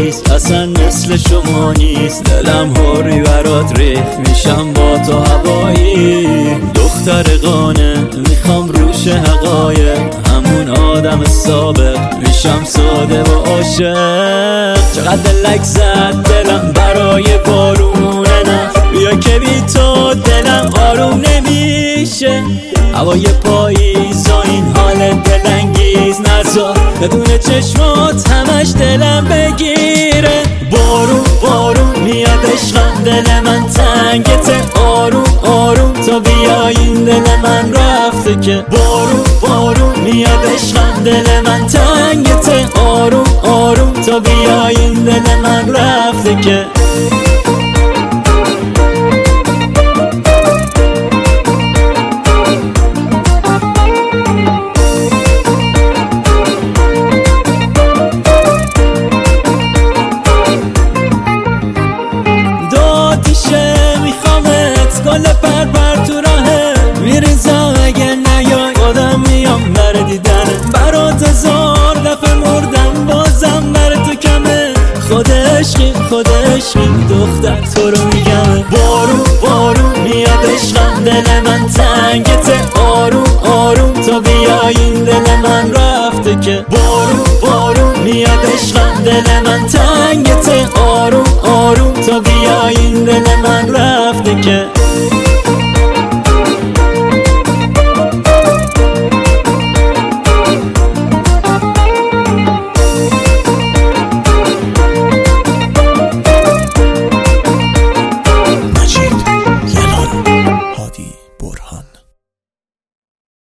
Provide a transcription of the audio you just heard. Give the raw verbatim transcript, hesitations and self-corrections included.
نیست، اصلا مثل شما نیست. دلم هوری برات ریخت میشم با تو هوایی. دختر قانه میخوام روش حقایق، همون آدم سابق میشم ساده و عاشق. چقدر دلک زد دلم برای بارونه، نه بیا که بی تو دلم آروم نمیشه. هوای پاییز و این حال دلانگیز نذار بدون چشمات همش دلم بگیره. بارون بارون میاد عشقم دل من تنگته، آروم آروم تا بیاین دل من رفته که. بارون بارون میاد عشقم دل من تنگته، آروم آروم تا بیاین دل من رفته که. گل پر پر تو راهه میریزم اگه نیای، خودم میام بر دیدنه. برات هزار دفعه مردم بازم بر تو کمه. خود عشقی خود عشقی دختر تو رو میگم. بارون بارون میاد عشقم دل من تنگته، آروم آروم تا بیاین دل من رفته که. بارون بارون میاد عشقم دل من تنگته، آروم آروم تا بیاین دل من رفته که.